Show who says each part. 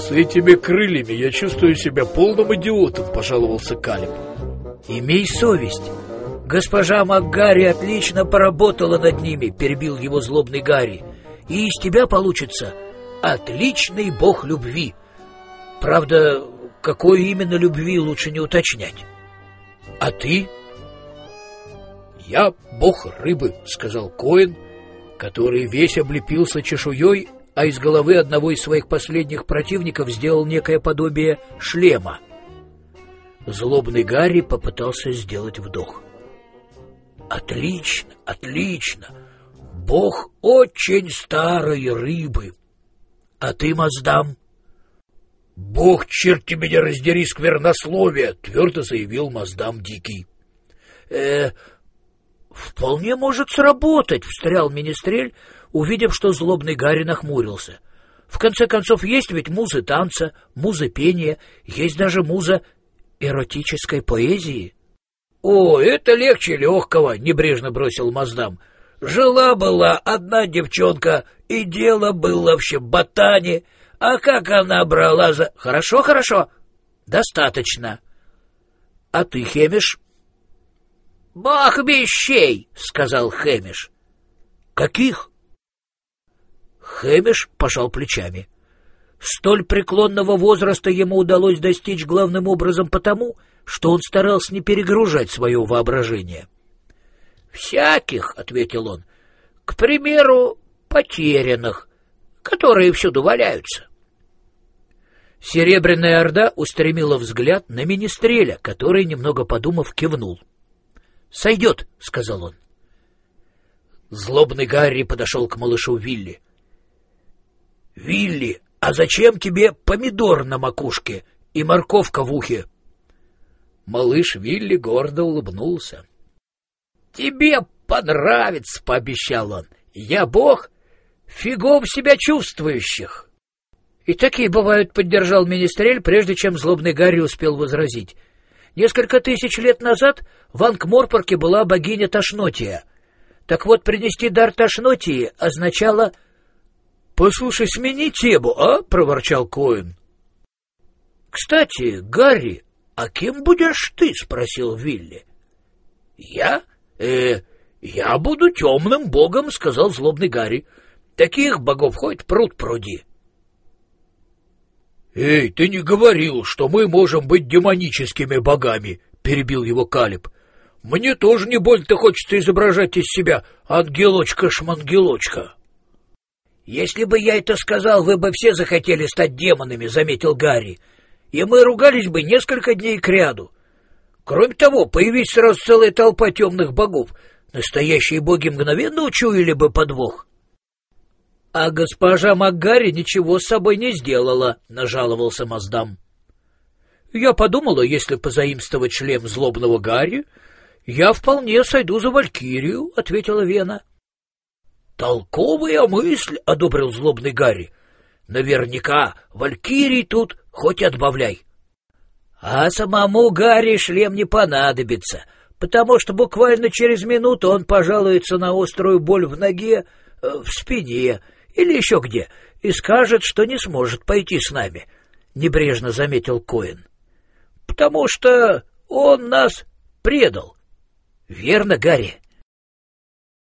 Speaker 1: С этими крыльями я чувствую себя полным идиотом, пожаловался Калеб.
Speaker 2: Имей совесть. Госпожа МакГарри отлично поработала над ними, перебил его злобный Гарри. И из тебя получится отличный бог любви. Правда, какой именно любви, лучше не уточнять. А ты?
Speaker 1: Я бог рыбы, сказал Коэн, который весь облепился чешуей, а из головы одного из своих последних противников сделал некое подобие шлема. Злобный Гарри попытался сделать вдох. Отлично, отлично. Бог очень старой рыбы. А ты, Маздам? Бог, черти меня раздери, сквернословие, твердо заявил Маздам Дикий. Вполне может сработать, встрял Министрель, увидев, что злобный Гарри нахмурился. В конце концов, есть ведь музы танца, музы пения, есть даже муза эротической поэзии. — О, это легче легкого, — небрежно бросил Маздам. — Жила-была одна девчонка, и дело было в щеботане, а как она брала за... — Хорошо, хорошо, достаточно. — А ты, Хэмиш? — Бог вещей, — сказал Хэмиш. — Каких? Хэмиш пожал плечами. Столь преклонного возраста ему удалось достичь главным образом потому, что он старался не перегружать свое воображение. — Всяких, — ответил он, — к примеру, потерянных, которые всюду валяются. Серебряная Орда устремила взгляд на Министреля, который, немного подумав, кивнул. — Сойдет, — сказал он. Злобный Гарри подошел к малышу Вилли. — Вилли, а зачем тебе помидор на макушке и морковка в ухе? Малыш Вилли гордо улыбнулся. — Тебе понравится, — пообещал он. — Я бог фигов себя чувствующих. — И такие бывают, — поддержал Министрель, прежде чем злобный Гарри успел возразить. Несколько тысяч лет назад в Анкморпорке была богиня Тошнотия. Так вот, принести дар Тошнотии означало... — Послушай, смени тему, а? — проворчал Коэн. — Кстати, Гарри, а кем будешь ты? — спросил Вилли. — Я? Я буду темным богом, — сказал злобный Гарри. — Таких богов хоть пруд пруди. — Эй, ты не говорил, что мы можем быть демоническими богами, — перебил его Калеб. — Мне тоже не больно-то хочется изображать из себя ангелочка-шмангелочка. — Если бы я это сказал, вы бы все захотели стать демонами, — заметил Гарри, — и мы ругались бы несколько дней кряду. Кроме того, появись сразу целая толпа темных богов, настоящие боги мгновенно учуяли бы подвох. — А госпожа МакГарри ничего с собой не сделала, — нажаловался Маздам. — Я подумала, если позаимствовать шлем злобного Гарри, я вполне сойду за Валькирию, — ответила Вена. — Толковая мысль, — одобрил злобный Гарри. — Наверняка Валькирий тут хоть отбавляй. А самому Гарри шлем не понадобится, потому что буквально через минуту он пожалуется на острую боль в ноге, в спине или еще где, и скажет, что не сможет пойти с нами, — небрежно заметил Коэн. — Потому что он нас предал. Верно, Гарри?